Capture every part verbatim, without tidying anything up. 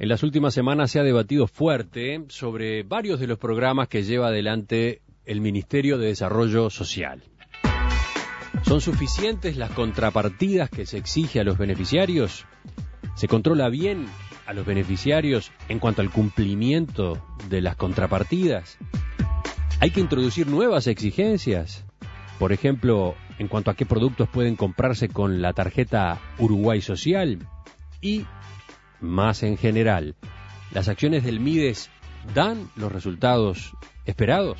En las últimas semanas se ha debatido fuerte sobre varios de los programas que lleva adelante el Ministerio de Desarrollo Social. ¿Son suficientes las contrapartidas que se exige a los beneficiarios? ¿Se controla bien a los beneficiarios en cuanto al cumplimiento de las contrapartidas? ¿Hay que introducir nuevas exigencias? Por ejemplo, en cuanto a qué productos pueden comprarse con la tarjeta Uruguay Social. Y, más en general, ¿las acciones del MIDES dan los resultados esperados?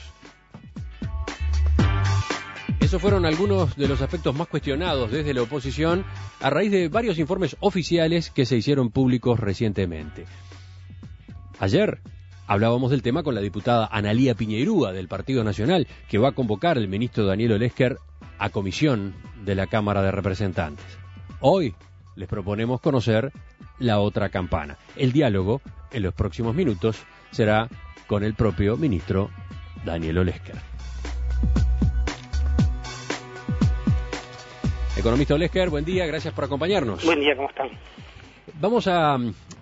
Esos fueron algunos de los aspectos más cuestionados desde la oposición a raíz de varios informes oficiales que se hicieron públicos recientemente. Ayer hablábamos del tema con la diputada Analía Piñeirúa del Partido Nacional, que va a convocar al ministro Daniel Olesker a comisión de la Cámara de Representantes. Hoy les proponemos conocer la otra campana. El diálogo en los próximos minutos será con el propio ministro Daniel Olesker. Economista Olesker, buen día, gracias por acompañarnos. Buen día, ¿cómo están? Vamos a,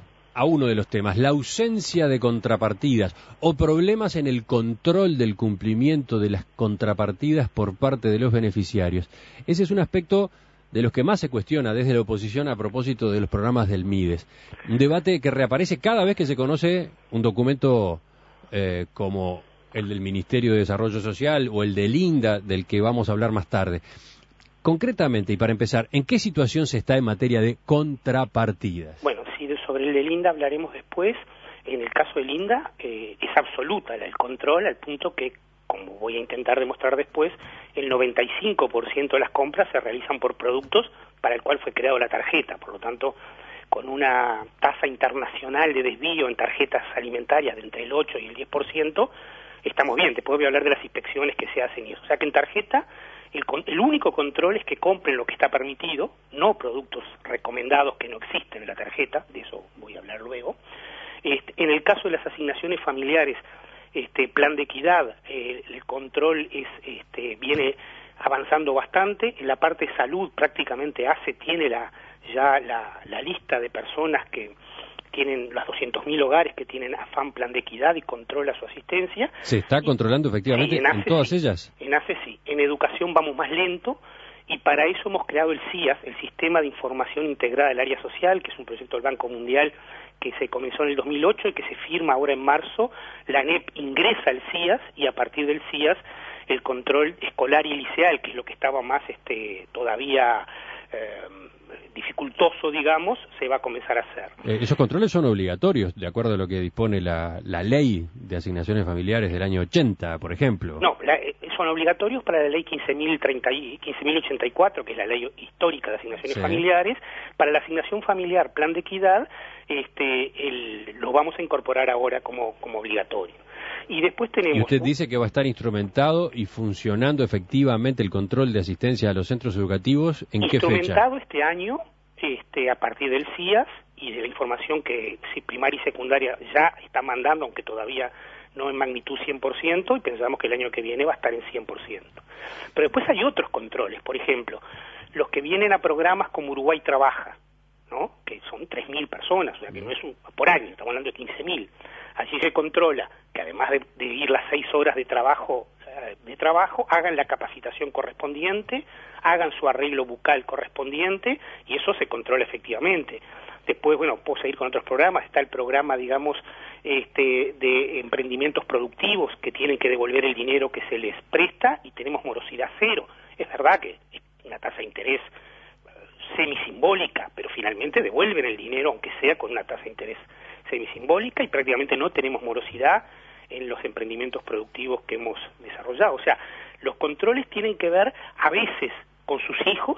a uno de los temas, la ausencia de contrapartidas o problemas en el control del cumplimiento de las contrapartidas por parte de los beneficiarios. Ese es un aspecto de los que más se cuestiona desde la oposición a propósito de los programas del MIDES. Un debate que reaparece cada vez que se conoce un documento eh, como el del Ministerio de Desarrollo Social o el del INDA, del que vamos a hablar más tarde. Concretamente, y para empezar, ¿en qué situación se está en materia de contrapartidas? Bueno, sí, sobre el del INDA hablaremos después. En el caso del INDA eh, es absoluta el control, al punto que, como voy a intentar demostrar después, el noventa y cinco por ciento de las compras se realizan por productos para el cual fue creado la tarjeta. Por lo tanto, con una tasa internacional de desvío en tarjetas alimentarias de entre el ocho y el diez por ciento, estamos bien. Te puedo hablar de las inspecciones que se hacen y eso. O sea que en tarjeta el, el único control es que compren lo que está permitido, no productos recomendados que no existen en la tarjeta, de eso voy a hablar luego. Este, en el caso de las asignaciones familiares, este plan de equidad, eh, el control es este viene avanzando bastante. En la parte de salud prácticamente hace tiene la ya la, la lista de personas que tienen los doscientos mil hogares que tienen AFAN plan de equidad y controla su asistencia. ¿Se está controlando efectivamente en, en todas sí, ellas? En A C E sí. En educación vamos más lento y para eso hemos creado el C I A S, el Sistema de Información Integrada del Área Social, que es un proyecto del Banco Mundial que se comenzó en el dos mil ocho y que se firma ahora en marzo. La ANEP ingresa al C I A S y a partir del C I A S el control escolar y liceal, que es lo que estaba más este todavía eh, dificultoso, digamos, se va a comenzar a hacer. Eh, esos controles son obligatorios, de acuerdo a lo que dispone la, la ley de asignaciones familiares del año ochenta, por ejemplo. No, la, eh, son obligatorios para la ley quince mil ochenta y cuatro, que es la ley histórica de asignaciones sí. familiares. Para la asignación familiar, plan de equidad, este, el, lo vamos a incorporar ahora como, como obligatorio. Y después tenemos... Y usted dice que va a estar instrumentado y funcionando efectivamente el control de asistencia a los centros educativos, ¿en qué fecha? Instrumentado este año, este, a partir del C I A S y de la información que primaria y secundaria ya está mandando, aunque todavía no en magnitud cien por ciento, y pensamos que el año que viene va a estar en cien por ciento. Pero después hay otros controles, por ejemplo, los que vienen a programas como Uruguay Trabaja, ¿no? Que son tres mil personas, o sea que no es un, por año, estamos hablando de quince mil. Allí se controla que además de, de ir las seis horas de trabajo, de trabajo, hagan la capacitación correspondiente, hagan su arreglo bucal correspondiente, y eso se controla efectivamente. Después, bueno, puedo seguir con otros programas. Está el programa, digamos, este, de emprendimientos productivos que tienen que devolver el dinero que se les presta y tenemos morosidad cero. Es verdad que es una tasa de interés semisimbólica, pero finalmente devuelven el dinero, aunque sea con una tasa de interés semisimbólica, y prácticamente no tenemos morosidad en los emprendimientos productivos que hemos desarrollado. O sea, los controles tienen que ver a veces con sus hijos,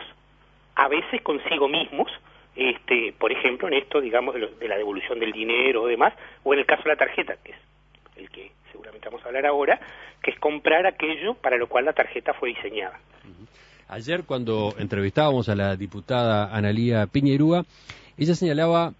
a veces consigo mismos, este, por ejemplo, en esto, digamos, de, lo, de la devolución del dinero o demás, o en el caso de la tarjeta, que es el que seguramente vamos a hablar ahora, que es comprar aquello para lo cual la tarjeta fue diseñada. Ayer, cuando entrevistábamos a la diputada Analía Piñeirúa, ella señalaba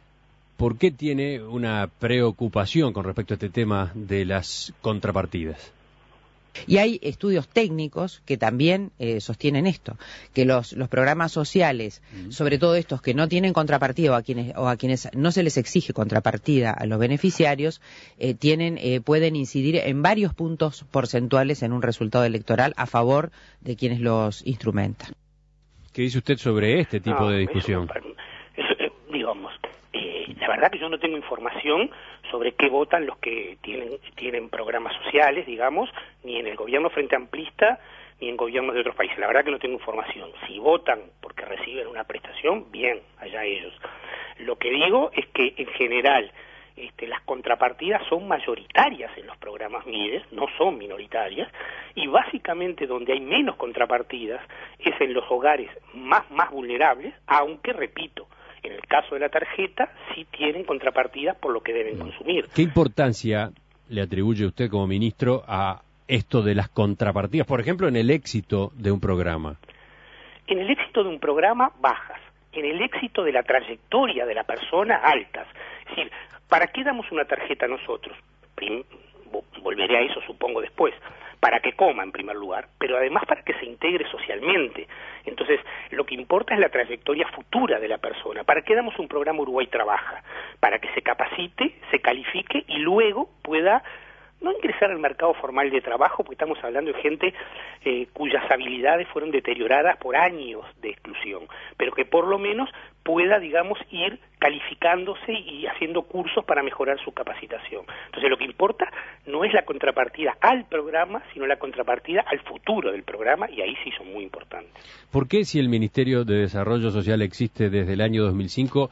por qué tiene una preocupación con respecto a este tema de las contrapartidas. Y hay estudios técnicos que también eh, sostienen esto, que los, los programas sociales, uh-huh. sobre todo estos que no tienen contrapartida o a quienes, o a quienes no se les exige contrapartida a los beneficiarios, eh, tienen, eh, pueden incidir en varios puntos porcentuales en un resultado electoral a favor de quienes los instrumentan. ¿Qué dice usted sobre este tipo no, de discusión? Eso, eso, eh, digamos, eh, la verdad que yo no tengo información sobre qué votan los que tienen tienen programas sociales, digamos, ni en el gobierno frente amplista, ni en gobiernos de otros países. La verdad que no tengo información. Si votan porque reciben una prestación, bien, allá ellos. Lo que digo es que, en general, este, las contrapartidas son mayoritarias en los programas MIDES, no son minoritarias, y básicamente donde hay menos contrapartidas es en los hogares más, más vulnerables, aunque, repito, en el caso de la tarjeta, sí tienen contrapartidas por lo que deben consumir. ¿Qué importancia le atribuye usted como ministro a esto de las contrapartidas, por ejemplo, en el éxito de un programa? En el éxito de un programa, bajas. En el éxito de la trayectoria de la persona, altas. Es decir, ¿para qué damos una tarjeta nosotros? Prim- volveré a eso, supongo, después. Para que coma, en primer lugar, pero además para que se integre socialmente. Entonces, lo que importa es la trayectoria futura de la persona. ¿Para qué damos un programa Uruguay Trabaja? Para que se capacite, se califique y luego pueda no ingresar al mercado formal de trabajo, porque estamos hablando de gente eh, cuyas habilidades fueron deterioradas por años de exclusión, pero que por lo menos pueda, digamos, ir calificándose y haciendo cursos para mejorar su capacitación. Entonces, lo que importa no es la contrapartida al programa, sino la contrapartida al futuro del programa, y ahí sí son muy importantes. ¿Por qué, si el Ministerio de Desarrollo Social existe desde el año dos mil cinco,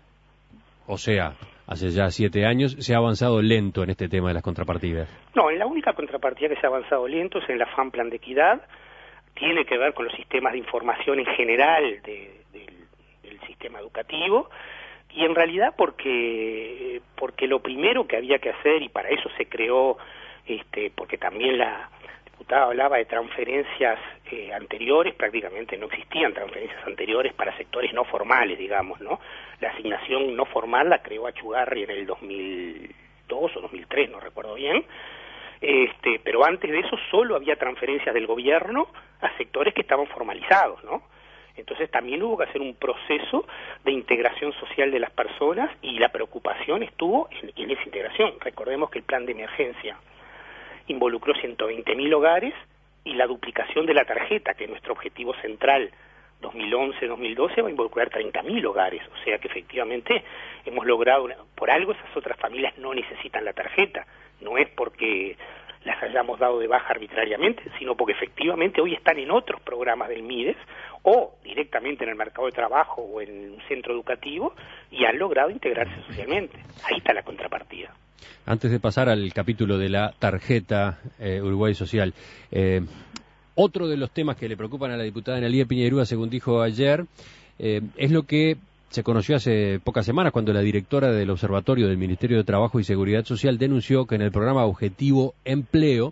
o sea, hace ya siete años, se ha avanzado lento en este tema de las contrapartidas? No, en la única contrapartida que se ha avanzado lento es en la FAM Plan de Equidad. Tiene que ver con los sistemas de información en general de, de, del sistema educativo, y en realidad porque porque lo primero que había que hacer, y para eso se creó, este, porque también la diputada hablaba de transferencias eh, anteriores, prácticamente no existían transferencias anteriores para sectores no formales, digamos, ¿no? La asignación no formal la creó Achugarri en el dos mil dos o dos mil tres, no recuerdo bien, este, pero antes de eso solo había transferencias del gobierno a sectores que estaban formalizados, ¿no? Entonces también hubo que hacer un proceso de integración social de las personas, y la preocupación estuvo en, en esa integración. Recordemos que el plan de emergencia involucró ciento veinte mil hogares, y la duplicación de la tarjeta, que es nuestro objetivo central dos mil once dos mil doce, va a involucrar treinta mil hogares. O sea que efectivamente hemos logrado, una, por algo esas otras familias no necesitan la tarjeta. No es porque las hayamos dado de baja arbitrariamente, sino porque efectivamente hoy están en otros programas del MIDES o directamente en el mercado de trabajo o en un centro educativo y han logrado integrarse socialmente. Ahí está la contrapartida. Antes de pasar al capítulo de la tarjeta eh, Uruguay Social, eh, otro de los temas que le preocupan a la diputada Analía Piñerúa, según dijo ayer, eh, es lo que se conoció hace pocas semanas, cuando la directora del Observatorio del Ministerio de Trabajo y Seguridad Social denunció que en el programa Objetivo Empleo,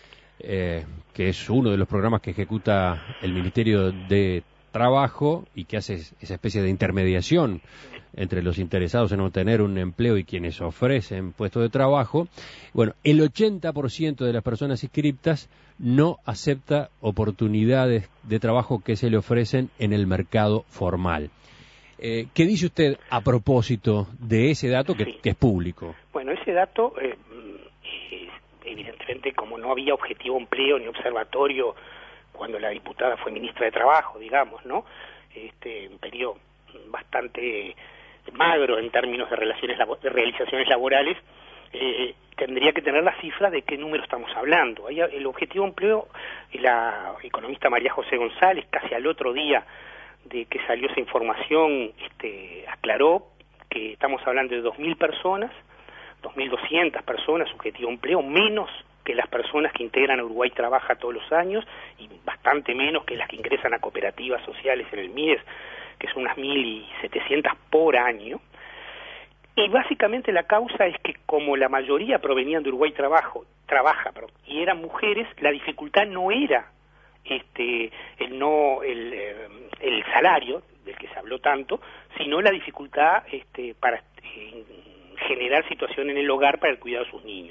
eh, que es uno de los programas que ejecuta el Ministerio de Trabajo y que hace esa especie de intermediación entre los interesados en obtener un empleo y quienes ofrecen puestos de trabajo, bueno, el ochenta por ciento de las personas inscriptas no acepta oportunidades de trabajo que se le ofrecen en el mercado formal. Eh, ¿Qué dice usted a propósito de ese dato que, sí. que es público? Bueno, ese dato, eh, evidentemente, como no había objetivo empleo ni observatorio cuando la diputada fue ministra de Trabajo, digamos, ¿no? Este, un periodo bastante magro en términos de relaciones labo- de realizaciones laborales, eh, tendría que tener la cifra de qué número estamos hablando. Ahí, el objetivo empleo, la economista María José González, casi al otro día de que salió esa información, este, aclaró que estamos hablando de dos mil personas, dos mil doscientas personas, objetivo empleo, menos que las personas que integran a Uruguay Trabaja todos los años, y bastante menos que las que ingresan a cooperativas sociales en el MIDES, que son unas mil setecientas por año. Y básicamente la causa es que, como la mayoría provenían de Uruguay Trabajo, Trabaja, perdón, y eran mujeres, la dificultad no era este el no el, el salario del que se habló tanto, sino la dificultad este para eh, generar situación en el hogar para el cuidado de sus niños.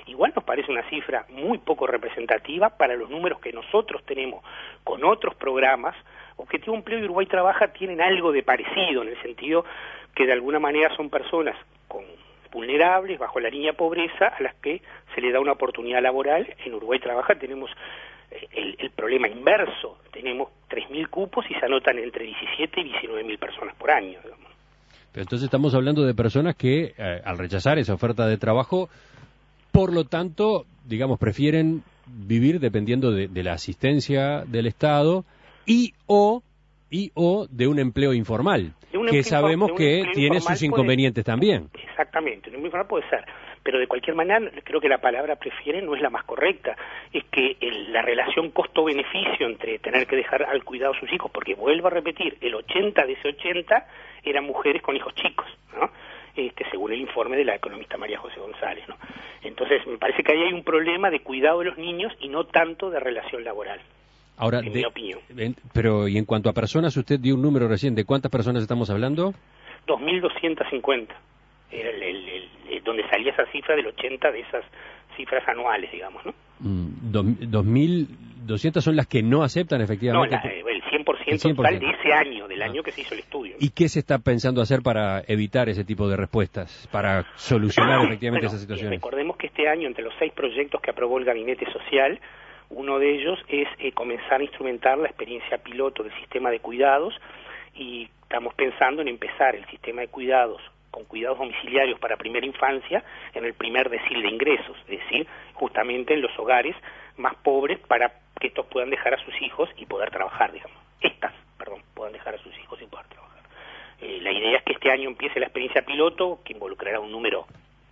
igual nos parece una cifra muy poco representativa para los números que nosotros tenemos con otros programas. Objetivo Empleo y Uruguay Trabaja tienen algo de parecido, en el sentido que de alguna manera son personas con vulnerables, bajo la línea de pobreza, a las que se les da una oportunidad laboral. En Uruguay Trabaja tenemos el, el problema inverso, tenemos tres mil cupos y se anotan entre diecisiete y diecinueve mil personas por año, digamos. Pero entonces estamos hablando de personas que, eh, al rechazar esa oferta de trabajo, por lo tanto, digamos, prefieren vivir dependiendo de, de la asistencia del Estado y o y o de un empleo informal, un que empleo, sabemos que tiene sus inconvenientes puede, también. Exactamente, un empleo informal puede ser, pero de cualquier manera creo que la palabra prefiere no es la más correcta. Es que el, la relación costo-beneficio entre tener que dejar al cuidado a sus hijos, porque vuelvo a repetir, el ochenta de ese ochenta eran mujeres con hijos chicos, ¿no? Este, según el informe de la economista María José González, ¿no? Entonces me parece que ahí hay un problema de cuidado de los niños y no tanto de relación laboral. Ahora, en de, mi opinión. En, pero, y en cuanto a personas, usted dio un número recién, ¿de cuántas personas estamos hablando? dos mil doscientas cincuenta, era el, el, el, el, donde salía esa cifra del ochenta de esas cifras anuales, digamos, ¿no? Mm, dos mil doscientas son las que no aceptan efectivamente. No, la, el cien por ciento total de ese año, del ah. año que se hizo el estudio. ¿Y qué se está pensando hacer para evitar ese tipo de respuestas, para solucionar efectivamente bueno, esas situaciones? Recordemos que este año, entre los seis proyectos que aprobó el Gabinete Social, uno de ellos es eh, comenzar a instrumentar la experiencia piloto del sistema de cuidados, y estamos pensando en empezar el sistema de cuidados con cuidados domiciliarios para primera infancia en el primer decil de ingresos, es decir, justamente en los hogares más pobres, para que estos puedan dejar a sus hijos y poder trabajar, digamos. Estas, perdón, puedan dejar a sus hijos y poder trabajar. Eh, la idea es que este año empiece la experiencia piloto, que involucrará un número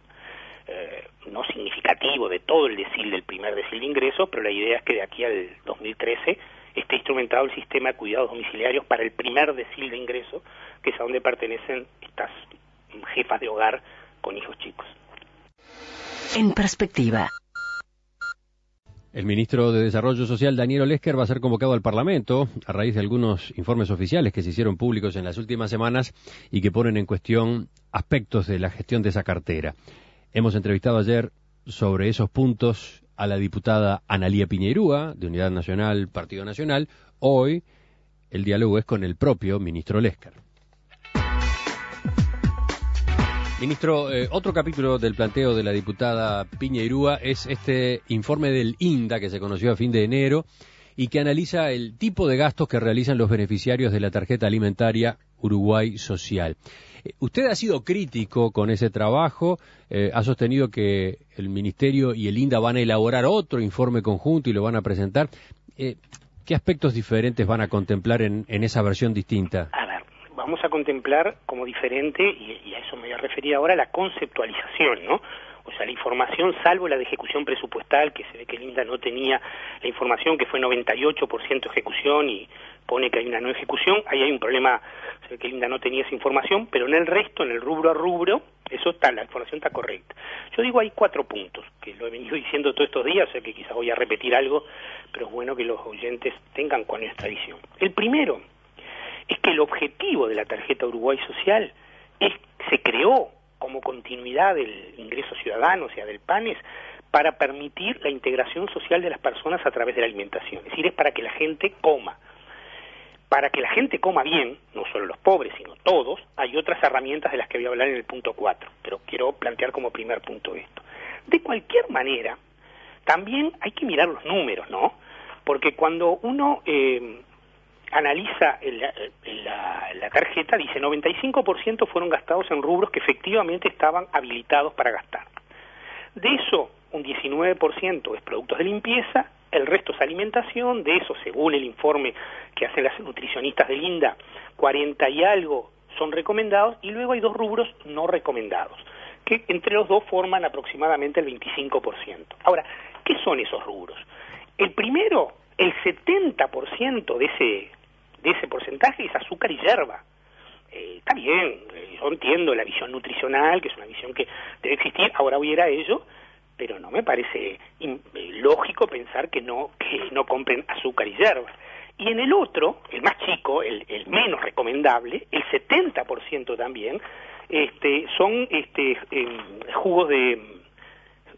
Eh, no significativo de todo el decil del primer decil de ingresos, pero la idea es que de aquí al dos mil trece esté instrumentado el sistema de cuidados domiciliarios para el primer decil de ingresos, que es a donde pertenecen estas jefas de hogar con hijos chicos. En perspectiva. El ministro de Desarrollo Social, Daniel Olesker, va a ser convocado al Parlamento a raíz de algunos informes oficiales que se hicieron públicos en las últimas semanas y que ponen en cuestión aspectos de la gestión de esa cartera. Hemos entrevistado ayer sobre esos puntos a la diputada Analía Piñeirúa, de Unidad Nacional, Partido Nacional. Hoy el diálogo es con el propio ministro Olesker. Ministro, eh, otro capítulo del planteo de la diputada Piñeirúa es este informe del INDA que se conoció a fin de enero y que analiza el tipo de gastos que realizan los beneficiarios de la tarjeta alimentaria Uruguay Social. Usted ha sido crítico con ese trabajo, eh, ha sostenido que el Ministerio y el INDA van a elaborar otro informe conjunto y lo van a presentar. Eh, ¿Qué aspectos diferentes van a contemplar en, en esa versión distinta? A ver, vamos a contemplar como diferente, y, y a eso me voy a referir ahora, la conceptualización, ¿no? O sea, la información, salvo la de ejecución presupuestal, que se ve que el INDA no tenía la información, que fue noventa y ocho por ciento ejecución y pone que hay una no ejecución, ahí hay un problema, se ve que el INDA no tenía esa información, pero en el resto, en el rubro a rubro, eso está, la información está correcta. Yo digo, hay cuatro puntos, que lo he venido diciendo todos estos días, o sea que quizás voy a repetir algo, pero es bueno que los oyentes tengan con nuestra visión. El primero es que el objetivo de la tarjeta Uruguay Social es, se creó como continuidad del ingreso ciudadano, o sea, del PANES, para permitir la integración social de las personas a través de la alimentación. Es decir, es para que la gente coma. Para que la gente coma bien, no solo los pobres, sino todos, hay otras herramientas de las que voy a hablar en el punto cuatro, pero quiero plantear como primer punto esto. De cualquier manera, también hay que mirar los números, ¿no? Porque cuando uno eh, analiza el, el, la, la tarjeta, dice noventa y cinco por ciento fueron gastados en rubros que efectivamente estaban habilitados para gastar. De eso, un diecinueve por ciento es productos de limpieza, el resto es alimentación, de eso, según el informe que hacen las nutricionistas del INDA, cuarenta y algo son recomendados, y luego hay dos rubros no recomendados, que entre los dos forman aproximadamente el veinticinco por ciento. Ahora, ¿qué son esos rubros? El primero, el setenta por ciento de ese, de ese porcentaje es azúcar y yerba. Eh, está bien, eh, yo entiendo la visión nutricional, que es una visión que debe existir, ahora voy a ir a ello, pero no me parece in, eh, lógico pensar que no que no compren azúcar y yerba. Y en el otro, el más chico, el, el menos recomendable, el setenta por ciento también, este, son este, eh, jugos de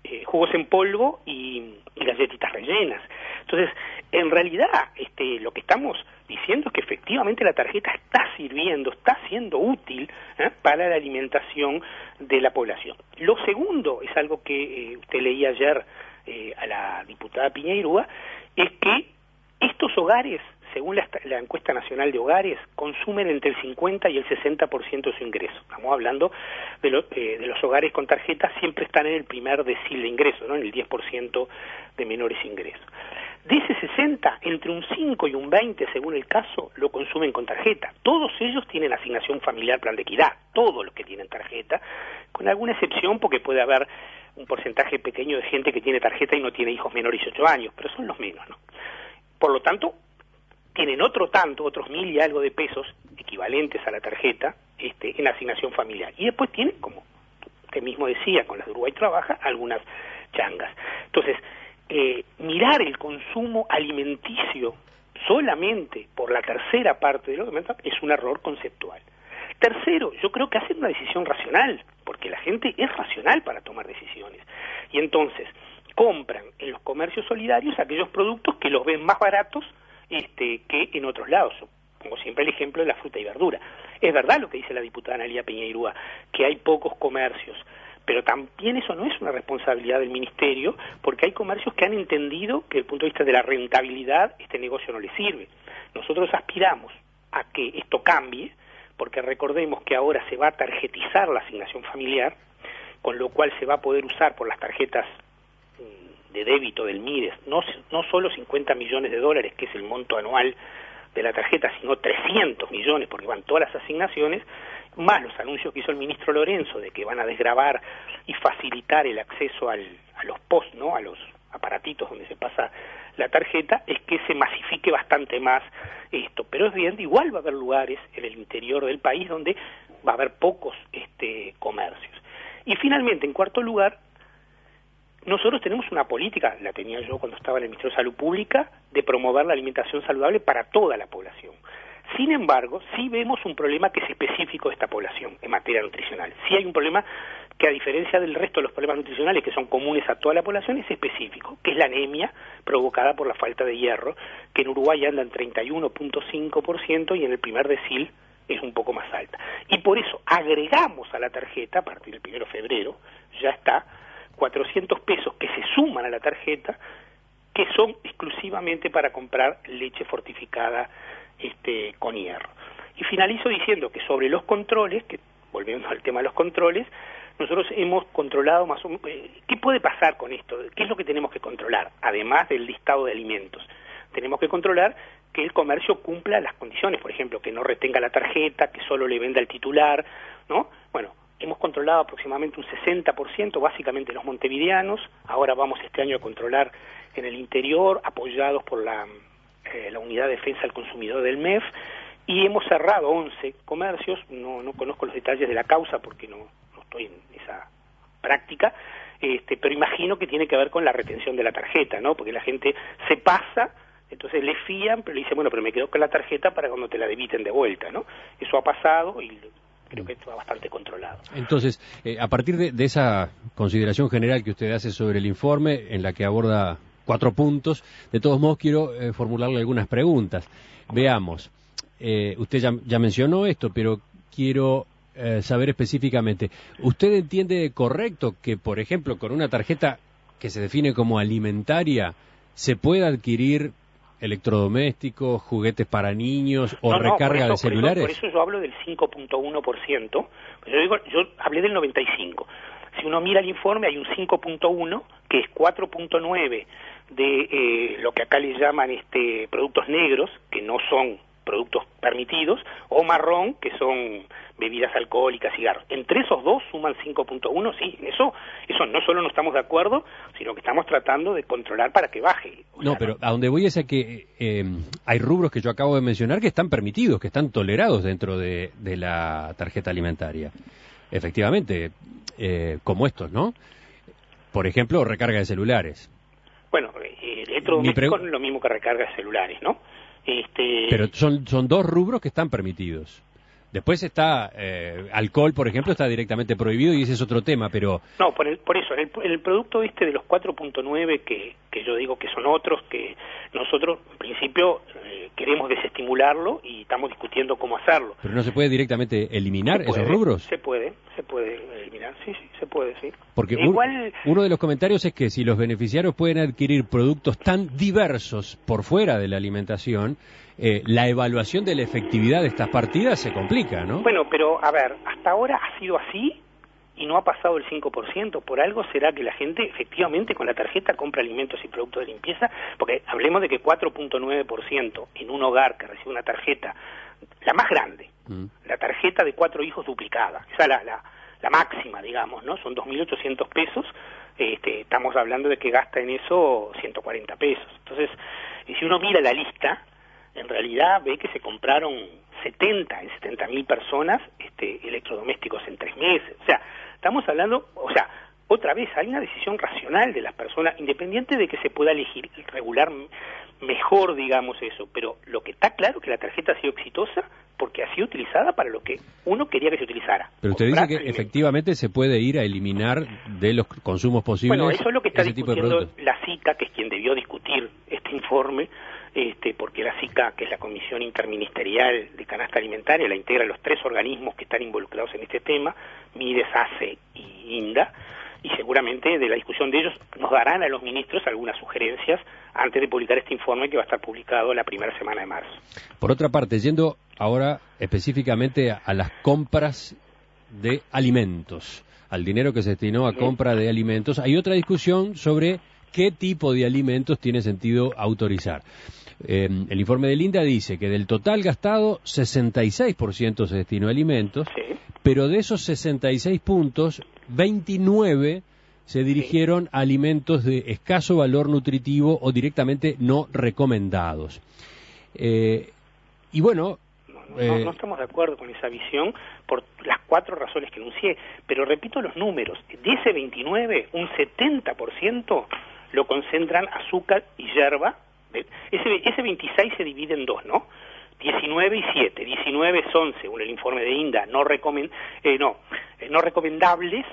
eh, jugos en polvo y, y galletitas rellenas. Entonces, en realidad, este, lo que estamos diciendo es que efectivamente la tarjeta está sirviendo, está siendo útil ¿eh? para la alimentación de la población. Lo segundo es algo que eh, usted leía ayer eh, a la diputada Piñeirúa, es que estos hogares, según la, la encuesta nacional de hogares, consumen entre el cincuenta y el sesenta por ciento de su ingreso. Estamos hablando de, lo, eh, de los hogares con tarjeta, siempre están en el primer decil de ingreso, ¿no? En el diez por ciento de menores ingresos. De ese sesenta, entre un cinco y un veinte, según el caso, lo consumen con tarjeta. Todos ellos tienen asignación familiar plan de equidad, todos los que tienen tarjeta, con alguna excepción porque puede haber un porcentaje pequeño de gente que tiene tarjeta y no tiene hijos menores de ocho años, pero son los menos, ¿no? Por lo tanto, tienen otro tanto, otros mil y algo de pesos equivalentes a la tarjeta este, en asignación familiar. Y después tienen, como usted mismo decía, con las de Uruguay Trabaja, algunas changas. Entonces, eh, mirar el consumo alimenticio solamente por la tercera parte de lo que es un error conceptual. Tercero, yo creo que hacen una decisión racional, porque la gente es racional para tomar decisiones. Y entonces, compran en los comercios solidarios aquellos productos que los ven más baratos Este, que en otros lados. Pongo siempre el ejemplo de la fruta y verdura. Es verdad lo que dice la diputada Analía Piñeirúa, que hay pocos comercios, pero también eso no es una responsabilidad del Ministerio, porque hay comercios que han entendido que desde el punto de vista de la rentabilidad este negocio no les sirve. Nosotros aspiramos a que esto cambie, porque recordemos que ahora se va a tarjetizar la asignación familiar, con lo cual se va a poder usar por las tarjetas de débito del MIDES, no, no solo cincuenta millones de dólares, que es el monto anual de la tarjeta, sino trescientos millones, porque van todas las asignaciones, más los anuncios que hizo el ministro Lorenzo de que van a desgravar y facilitar el acceso al, a los post, ¿no? A los aparatitos donde se pasa la tarjeta, es que se masifique bastante más esto. Pero es bien, igual va a haber lugares en el interior del país donde va a haber pocos este, comercios. Y finalmente, en cuarto lugar, nosotros tenemos una política, la tenía yo cuando estaba en el Ministerio de Salud Pública, de promover la alimentación saludable para toda la población. Sin embargo, sí vemos un problema que es específico de esta población en materia nutricional. Sí hay un problema que, a diferencia del resto de los problemas nutricionales que son comunes a toda la población, es específico, que es la anemia provocada por la falta de hierro, que en Uruguay anda en treinta y uno punto cinco por ciento y en el primer decil es un poco más alta. Y por eso agregamos a la tarjeta, a partir del primero de febrero, ya está, cuatrocientos pesos que se suman a la tarjeta, que son exclusivamente para comprar leche fortificada este, con hierro. Y finalizo diciendo que sobre los controles, que volviendo al tema de los controles, nosotros hemos controlado más o menos, ¿qué puede pasar con esto? ¿Qué es lo que tenemos que controlar? Además del listado de alimentos, tenemos que controlar que el comercio cumpla las condiciones, por ejemplo, que no retenga la tarjeta, que solo le venda al titular, ¿no? Bueno, hemos controlado aproximadamente un sesenta por ciento, básicamente los montevideanos. Ahora vamos este año a controlar en el interior, apoyados por la, eh, la Unidad de Defensa del Consumidor del M E F, y hemos cerrado once comercios. No, no conozco los detalles de la causa porque no, no estoy en esa práctica, este, pero imagino que tiene que ver con la retención de la tarjeta, ¿no? Porque la gente se pasa, entonces le fían, pero le dicen, bueno, pero me quedo con la tarjeta para cuando te la debiten de vuelta, ¿no? Eso ha pasado y creo que está bastante controlado. Entonces, eh, a partir de, de esa consideración general que usted hace sobre el informe, en la que aborda cuatro puntos, de todos modos quiero eh, formularle algunas preguntas. Veamos, eh, usted ya, ya mencionó esto, pero quiero eh, saber específicamente, ¿usted entiende correcto que, por ejemplo, con una tarjeta que se define como alimentaria, se pueda adquirir electrodomésticos, juguetes para niños o no, no, recarga eso, de celulares? Por eso, por eso yo hablo del cinco punto uno por ciento. Yo digo, yo hablé del noventa y cinco. Si uno mira el informe, hay un cinco punto uno, que es cuatro punto nueve de eh, lo que acá le llaman este productos negros, que no son productos permitidos, o marrón, que son bebidas alcohólicas, cigarros. Entre esos dos suman cinco punto uno, sí, eso eso no solo no estamos de acuerdo, sino que estamos tratando de controlar para que baje. O no, sea, pero no. A donde voy es a que eh, hay rubros que yo acabo de mencionar que están permitidos, que están tolerados dentro de, de la tarjeta alimentaria. Efectivamente, eh, como estos, ¿no? Por ejemplo, recarga de celulares. Bueno, eh, electrodomésticos no es lo mismo que recarga de celulares, ¿no? Este... Pero son, son dos rubros que están permitidos. Después está, eh, alcohol, por ejemplo, está directamente prohibido y ese es otro tema, pero... No, por, el, por eso, el, el producto este de los cuatro punto nueve, que, que yo digo que son otros, que nosotros, en principio, eh, queremos desestimularlo y estamos discutiendo cómo hacerlo. ¿Pero no se puede directamente eliminar puede, esos rubros? Se puede, se puede eliminar, sí, sí, se puede, sí. Porque Igual... un, uno de los comentarios es que si los beneficiarios pueden adquirir productos tan diversos por fuera de la alimentación, eh, la evaluación de la efectividad de estas partidas se complica, ¿no? Bueno, pero a ver, hasta ahora ha sido así y no ha pasado el cinco por ciento. Por algo será que la gente efectivamente con la tarjeta compra alimentos y productos de limpieza, porque hablemos de que cuatro punto nueve por ciento en un hogar que recibe una tarjeta, la más grande, mm. la tarjeta de cuatro hijos duplicada, esa es la, la, la máxima, digamos, ¿no? Son dos mil ochocientos pesos, este, estamos hablando de que gasta en eso ciento cuarenta pesos. Entonces, y si uno mira la lista, en realidad ve que se compraron setenta, en setenta mil personas este, electrodomésticos en tres meses. O sea, estamos hablando, o sea, otra vez hay una decisión racional de las personas, independiente de que se pueda elegir, regular mejor, digamos eso, pero lo que está claro es que la tarjeta ha sido exitosa porque ha sido utilizada para lo que uno quería que se utilizara. Pero usted dice que alimentos. Efectivamente se puede ir a eliminar de los consumos posibles. Bueno, eso es lo que está ese discutiendo tipo de la SICA, que es quien debió discutir este informe, este, porque la SICA, que es la Comisión Interministerial de Canasta Alimentaria, la integra los tres organismos que están involucrados en este tema, MIDES, ACE y INDA, y seguramente de la discusión de ellos nos darán a los ministros algunas sugerencias antes de publicar este informe que va a estar publicado la primera semana de marzo. Por otra parte, yendo ahora específicamente a, a las compras de alimentos, al dinero que se destinó a sí. compra de alimentos, hay otra discusión sobre qué tipo de alimentos tiene sentido autorizar. Eh, el informe del INDA dice que del total gastado, sesenta y seis por ciento se destinó a alimentos, sí. pero de esos sesenta y seis puntos, veintinueve se dirigieron sí. a alimentos de escaso valor nutritivo o directamente no recomendados. Eh, y bueno... No, no, eh... no, no estamos de acuerdo con esa visión por las cuatro razones que enuncié, pero repito los números. De ese veintinueve, un setenta por ciento lo concentran azúcar y yerba. Ese, ese veintiséis se divide en dos, ¿no? diecinueve y siete. diecinueve es once, según el informe de INDA, no, recomen, eh, no, eh, no recomendables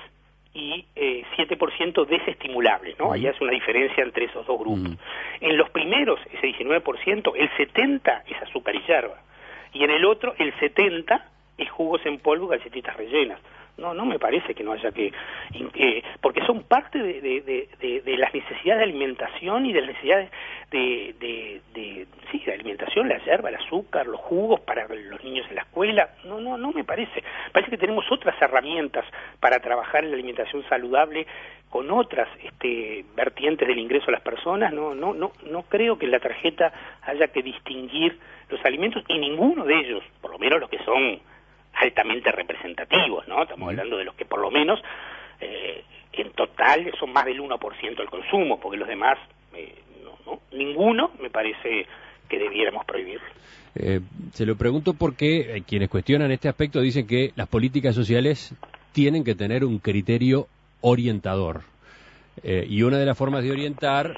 y eh, siete por ciento desestimulables, ¿no? Uh-huh. Allá es una diferencia entre esos dos grupos. Uh-huh. En los primeros, ese diecinueve por ciento, el setenta por ciento es azúcar y yerba. Y en el otro, el setenta por ciento es jugos en polvo y galletitas rellenas. No, no me parece que no haya que... Eh, porque son parte de, de, de, de, de las necesidades de alimentación y de las necesidades de, de, de... Sí, de alimentación, la yerba, el azúcar, los jugos para los niños en la escuela. No, no, no me parece. Parece que tenemos otras herramientas para trabajar en la alimentación saludable con otras este, vertientes del ingreso a las personas. No, no, no, no creo que en la tarjeta haya que distinguir los alimentos y ninguno de ellos, por lo menos los que son altamente representativos, ¿no? Estamos hablando de los que por lo menos eh, en total son más del uno por ciento del consumo, porque los demás, eh, no, no, ninguno me parece que debiéramos prohibir. Eh, se lo pregunto porque eh, quienes cuestionan este aspecto dicen que las políticas sociales tienen que tener un criterio orientador. Eh, y una de las formas de orientar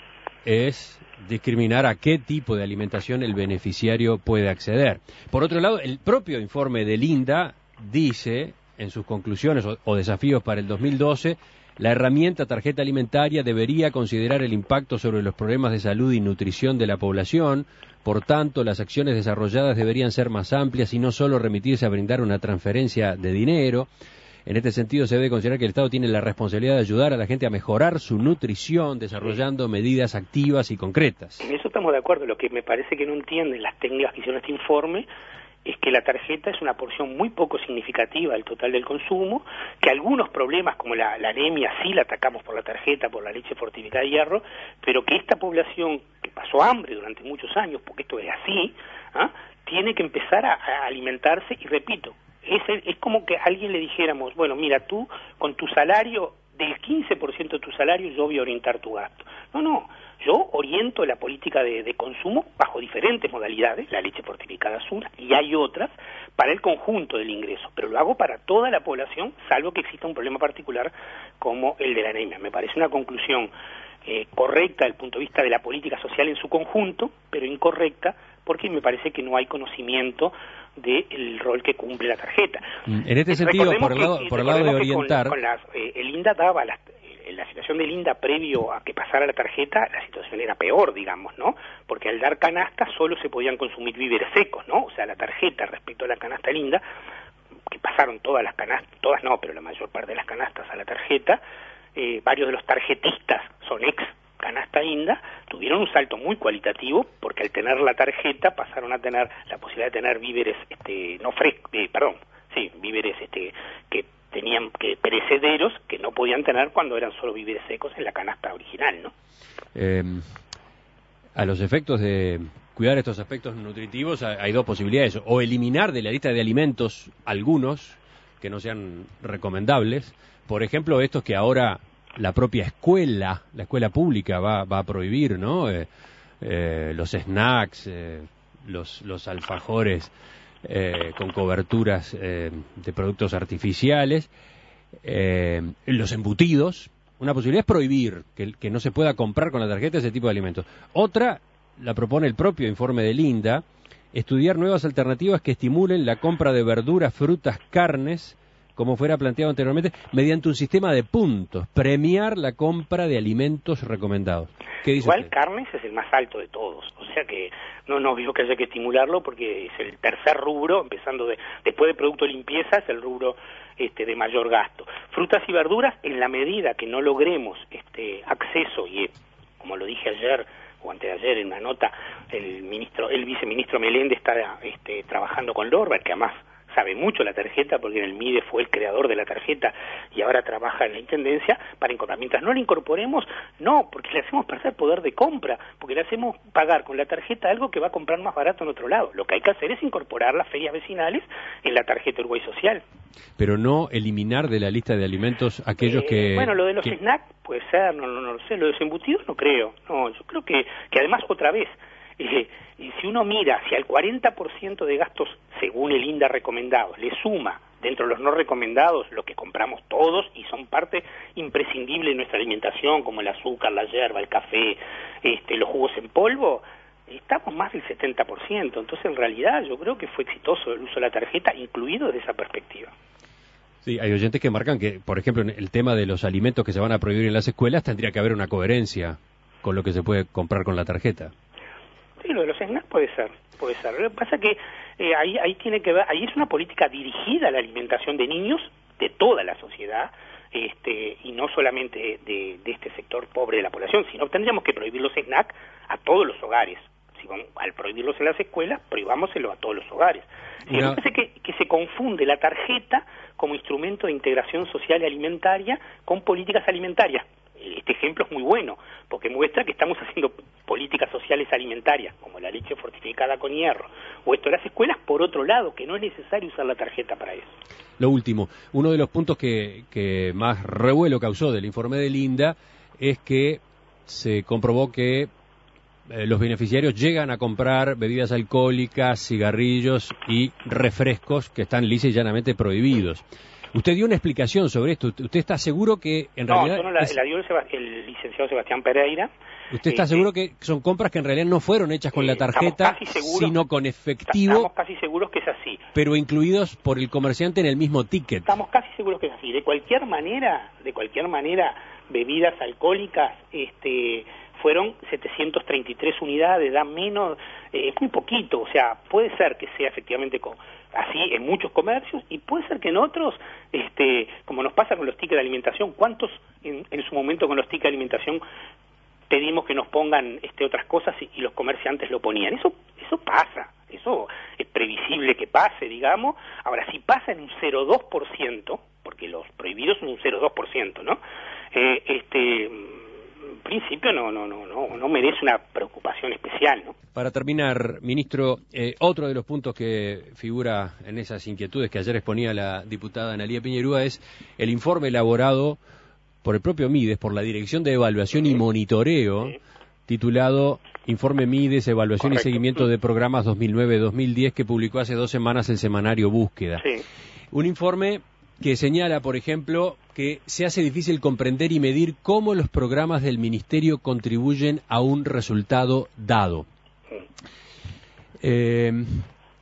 es discriminar a qué tipo de alimentación el beneficiario puede acceder. Por otro lado, el propio informe del INDA dice, en sus conclusiones o, o desafíos para el dos mil doce, la herramienta tarjeta alimentaria debería considerar el impacto sobre los problemas de salud y nutrición de la población. Por tanto, las acciones desarrolladas deberían ser más amplias y no solo remitirse a brindar una transferencia de dinero. En este sentido, se debe considerar que el Estado tiene la responsabilidad de ayudar a la gente a mejorar su nutrición, desarrollando medidas activas y concretas. En eso estamos de acuerdo. Lo que me parece que no entienden las técnicas que hicieron este informe es que la tarjeta es una porción muy poco significativa del total del consumo, que algunos problemas como la, la anemia sí la atacamos por la tarjeta, por la leche fortificada de hierro, pero que esta población que pasó hambre durante muchos años, porque esto es así, ¿ah? tiene que empezar a, a alimentarse y repito, Es, es como que a alguien le dijéramos, bueno, mira, tú con tu salario, del quince por ciento de tu salario yo voy a orientar tu gasto. No, no, yo oriento la política de, de consumo bajo diferentes modalidades, la leche fortificada es una, y hay otras para el conjunto del ingreso, pero lo hago para toda la población, salvo que exista un problema particular como el de la anemia. Me parece una conclusión eh, correcta desde el punto de vista de la política social en su conjunto, pero incorrecta porque me parece que no hay conocimiento del rol que cumple la tarjeta. En este sentido, por el lado, que, por el lado de orientar... Con, con las, eh, el INDA daba las... En la situación del INDA previo a que pasara la tarjeta, la situación era peor, digamos, ¿no? Porque al dar canasta solo se podían consumir víveres secos, ¿no? O sea, la tarjeta respecto a la canasta del INDA, que pasaron todas las canastas, todas no, pero la mayor parte de las canastas a la tarjeta, eh, varios de los tarjetistas son ex canasta INDA, tuvieron un salto muy cualitativo, porque al tener la tarjeta pasaron a tener la posibilidad de tener víveres, este, no frescos, eh, perdón, sí, víveres, este, que tenían que perecederos que no podían tener cuando eran solo víveres secos en la canasta original, ¿no? Eh, a los efectos de cuidar estos aspectos nutritivos hay dos posibilidades: o eliminar de la lista de alimentos algunos que no sean recomendables, por ejemplo estos que ahora la propia escuela, la escuela pública va, va a prohibir, ¿no? Eh, eh, los snacks, eh, los, los alfajores Eh, con coberturas eh, de productos artificiales, eh, los embutidos. Una posibilidad es prohibir que, que no se pueda comprar con la tarjeta ese tipo de alimentos. Otra la propone el propio informe del INDA: estudiar nuevas alternativas que estimulen la compra de verduras, frutas, carnes, como fuera planteado anteriormente, mediante un sistema de puntos, premiar la compra de alimentos recomendados. ¿Qué dice Igual usted? Carnes es el más alto de todos, o sea que no no veo que haya que estimularlo, porque es el tercer rubro, empezando de después de producto de limpieza, es el rubro este de mayor gasto. Frutas y verduras, en la medida que no logremos este acceso, y como lo dije ayer o antes de ayer en una nota, el ministro, el viceministro Meléndez está este, trabajando con Lorber, que además sabe mucho la tarjeta, porque en el MIDE fue el creador de la tarjeta y ahora trabaja en la Intendencia para incorporar. Mientras no la incorporemos, no, porque le hacemos perder poder de compra, porque le hacemos pagar con la tarjeta algo que va a comprar más barato en otro lado. Lo que hay que hacer es incorporar las ferias vecinales en la tarjeta Uruguay Social. Pero no eliminar de la lista de alimentos aquellos eh, que... Bueno, lo de los que... snacks puede ser, no, no, no lo sé, lo de los embutidos no creo. No, yo creo que, que además otra vez... Eh, y si uno mira, si al cuarenta por ciento de gastos según el INDA recomendados le suma dentro de los no recomendados lo que compramos todos y son parte imprescindible de nuestra alimentación, como el azúcar, la yerba, el café, este, los jugos en polvo, estamos más del setenta por ciento. Entonces, en realidad, yo creo que fue exitoso el uso de la tarjeta, incluido desde esa perspectiva. Sí, hay oyentes que marcan que, por ejemplo, en el tema de los alimentos que se van a prohibir en las escuelas, tendría que haber una coherencia con lo que se puede comprar con la tarjeta. Sí, lo de los snacks puede ser, puede ser. Lo que pasa es que eh, ahí, ahí tiene que ver, ahí es una política dirigida a la alimentación de niños de toda la sociedad, este, y no solamente de, de este sector pobre de la población, sino tendríamos que prohibir los snacks a todos los hogares. Si vamos, al prohibirlos en las escuelas, prohibámoselo a todos los hogares. No. Me parece que, que se confunde la tarjeta como instrumento de integración social y alimentaria con políticas alimentarias. Este ejemplo es muy bueno, porque muestra que estamos haciendo políticas sociales alimentarias, como la leche fortificada con hierro, o esto de las escuelas, por otro lado, que no es necesario usar la tarjeta para eso. Lo último, uno de los puntos que, que más revuelo causó del informe del INDA es que se comprobó que eh, los beneficiarios llegan a comprar bebidas alcohólicas, cigarrillos y refrescos que están lisa y llanamente prohibidos. Usted dio una explicación sobre esto. ¿Usted está seguro que en no, realidad... No, no, la, es... la dio el, el licenciado Sebastián Pereira. ¿Usted está eh, seguro que son compras que en realidad no fueron hechas con eh, la tarjeta, seguros, sino con efectivo? Estamos casi seguros que es así. Pero incluidos por el comerciante en el mismo ticket. Estamos casi seguros que es así. De cualquier manera, de cualquier manera, bebidas alcohólicas, este... fueron setecientas treinta y tres unidades, da menos, es eh, muy poquito, o sea, puede ser que sea efectivamente con, así en muchos comercios, y puede ser que en otros, este, como nos pasa con los tickets de alimentación, ¿cuántos en, en su momento con los tickets de alimentación pedimos que nos pongan este, otras cosas y, y los comerciantes lo ponían? Eso, eso pasa, eso es previsible que pase, digamos. Ahora, si pasa en un cero coma dos por ciento, porque los prohibidos son un cero coma dos por ciento, ¿no? Eh, este... en principio no no no no no merece una preocupación especial, ¿no? Para terminar, ministro, eh, otro de los puntos que figura en esas inquietudes que ayer exponía la diputada Analía Piñerúa es el informe elaborado por el propio MIDES, por la Dirección de Evaluación sí. y Monitoreo, sí. titulado Informe MIDES, Evaluación Correcto. y Seguimiento de Programas dos mil nueve dos mil diez, que publicó hace dos semanas el semanario Búsqueda. Sí. Un informe que señala, por ejemplo, que se hace difícil comprender y medir cómo los programas del Ministerio contribuyen a un resultado dado. Eh,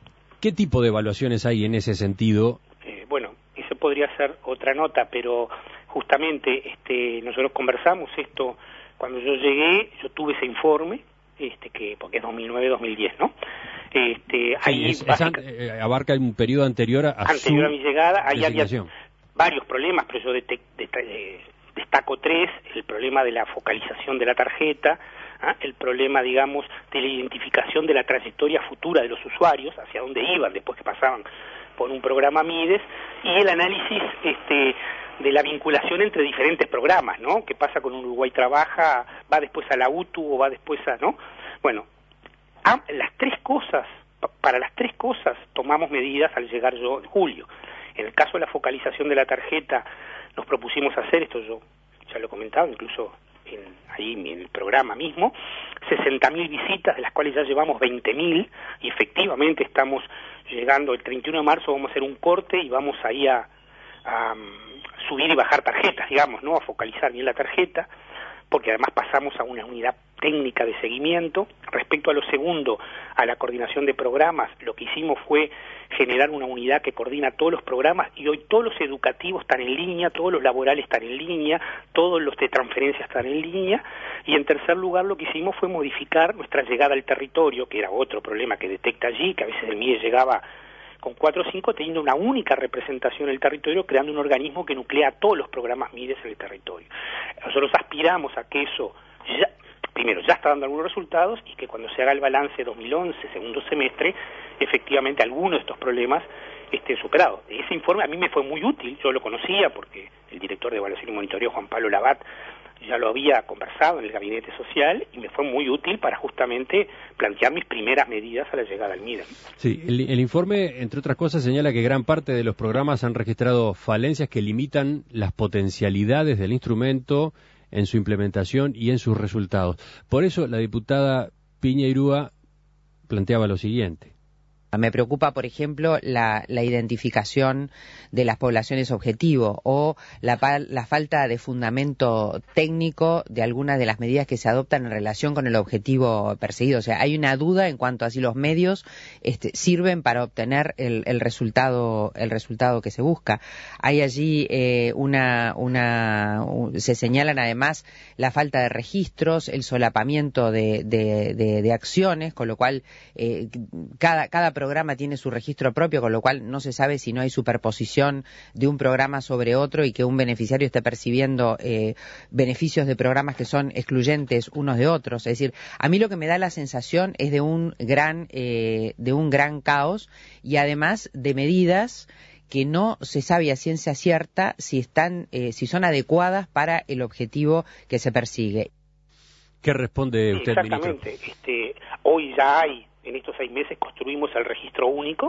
¿Qué tipo de evaluaciones hay en ese sentido? Eh, bueno, eso podría ser otra nota, pero justamente este, nosotros conversamos esto cuando yo llegué, yo tuve ese informe, este, que porque es dos mil nueve dos mil diez, ¿no? Este, sí, ahí es, básica, es, eh, abarca un periodo anterior a, a anterior su a mi llegada, ahí había designación. varios problemas, pero yo de, de, de, destaco tres: el problema de la focalización de la tarjeta, ¿ah? el problema, digamos, de la identificación de la trayectoria futura de los usuarios, hacia dónde iban después que pasaban por un programa Mides, y el análisis este, de la vinculación entre diferentes programas, ¿no? ¿Qué pasa con Uruguay Trabaja? ¿Va después a la U T U o va después a...? ¿no? Bueno, a, las tres cosas, para las tres cosas tomamos medidas al llegar yo en julio. En el caso de la focalización de la tarjeta, nos propusimos hacer esto, yo ya lo he comentado, incluso en, ahí en el programa mismo, sesenta mil visitas, de las cuales ya llevamos veinte mil, y efectivamente estamos llegando el treinta y uno de marzo, vamos a hacer un corte y vamos ahí a, a um, subir y bajar tarjetas, digamos, ¿no? A focalizar bien la tarjeta, porque además pasamos a una unidad técnica de seguimiento. Respecto a lo segundo, a la coordinación de programas, lo que hicimos fue generar una unidad que coordina todos los programas, y hoy todos los educativos están en línea, todos los laborales están en línea, todos los de transferencia están en línea. Y en tercer lugar, lo que hicimos fue modificar nuestra llegada al territorio, que era otro problema que detecta allí, que a veces el Mides llegaba con cuatro o cinco, teniendo una única representación en el territorio, creando un organismo que nuclea todos los programas Mides en el territorio. Nosotros aspiramos a que eso ya, primero, ya está dando algunos resultados, y que cuando se haga el balance dos mil once, segundo semestre, efectivamente algunos de estos problemas estén superados. Ese informe a mí me fue muy útil, yo lo conocía porque el director de evaluación y monitoreo, Juan Pablo Labat, ya lo había conversado en el gabinete social, y me fue muy útil para justamente plantear mis primeras medidas a la llegada al Mides. Sí, el, el informe, entre otras cosas, señala que gran parte de los programas han registrado falencias que limitan las potencialidades del instrumento en su implementación y en sus resultados. Por eso la diputada Piña Irúa planteaba lo siguiente. Me preocupa, por ejemplo, la, la identificación de las poblaciones objetivo o la, la falta de fundamento técnico de algunas de las medidas que se adoptan en relación con el objetivo perseguido. O sea, hay una duda en cuanto a si los medios este, sirven para obtener el, el resultado el resultado que se busca. Hay allí eh, una, una un, se señalan además la falta de registros, el solapamiento de, de, de, de acciones, con lo cual eh, cada cada programa tiene su registro propio, con lo cual no se sabe si no hay superposición de un programa sobre otro y que un beneficiario esté percibiendo eh, beneficios de programas que son excluyentes unos de otros. Es decir, a mí lo que me da la sensación es de un gran eh, de un gran caos, y además de medidas que no se sabe a ciencia cierta si están eh, si son adecuadas para el objetivo que se persigue. ¿Qué responde usted, Exactamente. ministro? Este, hoy ya hay, en estos seis meses construimos el registro único.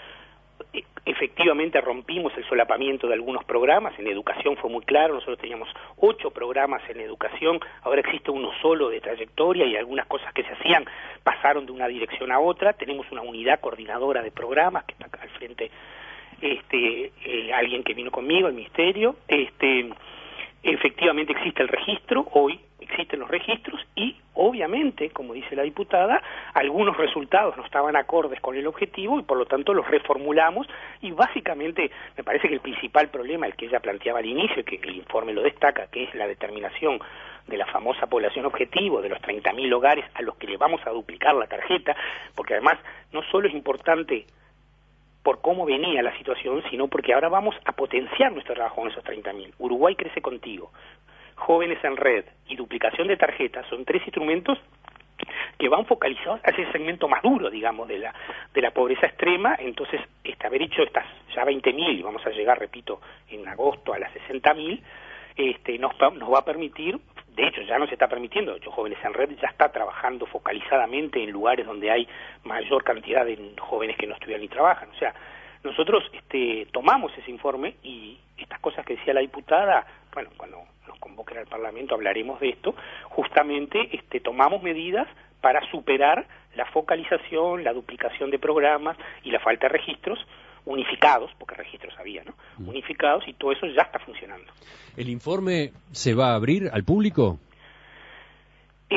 E- efectivamente rompimos el solapamiento de algunos programas. En educación fue muy claro, nosotros teníamos ocho programas en educación, ahora existe uno solo de trayectoria, y algunas cosas que se hacían pasaron de una dirección a otra. Tenemos una unidad coordinadora de programas que está acá al frente, este, eh, alguien que vino conmigo, el ministerio. Este, efectivamente existe el registro, hoy existen los registros, y obviamente, como dice la diputada, algunos resultados no estaban acordes con el objetivo, y por lo tanto los reformulamos. Y básicamente me parece que el principal problema, el que ella planteaba al inicio, y que el informe lo destaca, que es la determinación de la famosa población objetivo, de los treinta mil hogares a los que le vamos a duplicar la tarjeta, porque además no solo es importante por cómo venía la situación, sino porque ahora vamos a potenciar nuestro trabajo con esos treinta mil. Uruguay crece contigo, Jóvenes en Red y duplicación de tarjetas son tres instrumentos que van focalizados hacia el segmento más duro, digamos, de la de la pobreza extrema. Entonces, este, haber hecho estas ya veinte mil, y vamos a llegar, repito, en agosto a las sesenta mil, este, nos, nos va a permitir, de hecho ya nos está permitiendo, de hecho Jóvenes en Red ya está trabajando focalizadamente en lugares donde hay mayor cantidad de jóvenes que no estudian ni trabajan. O sea, nosotros este, tomamos ese informe, y estas cosas que decía la diputada, bueno, cuando nos convoquen al Parlamento hablaremos de esto. Justamente este, tomamos medidas para superar la focalización, la duplicación de programas y la falta de registros unificados, porque registros había, ¿no? Mm. Unificados, y todo eso ya está funcionando. ¿El informe se va a abrir al público? Eh,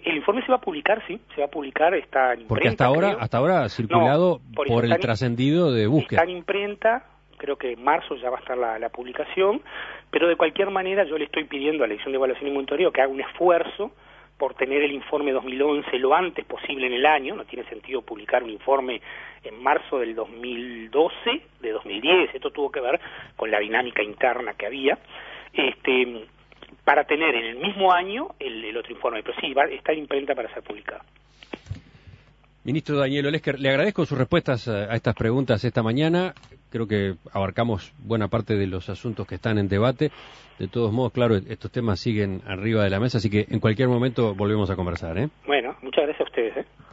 el informe se va a publicar, sí, se va a publicar, está en imprenta. Porque hasta ahora, creo. hasta ahora ha circulado no, por, por el trascendido de búsqueda. Está en imprenta, creo que en marzo ya va a estar la, la publicación, pero de cualquier manera yo le estoy pidiendo a la Dirección de Evaluación y Monitoreo que haga un esfuerzo por tener el informe dos mil once lo antes posible en el año. No tiene sentido publicar un informe en marzo del dos mil doce, de dos mil diez, esto tuvo que ver con la dinámica interna que había, este, para tener en el mismo año el, el otro informe, pero sí, va, está en imprenta para ser publicado. Ministro Daniel Olesker, le agradezco sus respuestas a estas preguntas esta mañana. Creo que abarcamos buena parte de los asuntos que están en debate. De todos modos, claro, estos temas siguen arriba de la mesa, así que en cualquier momento volvemos a conversar, ¿eh? Bueno, muchas gracias a ustedes, ¿eh?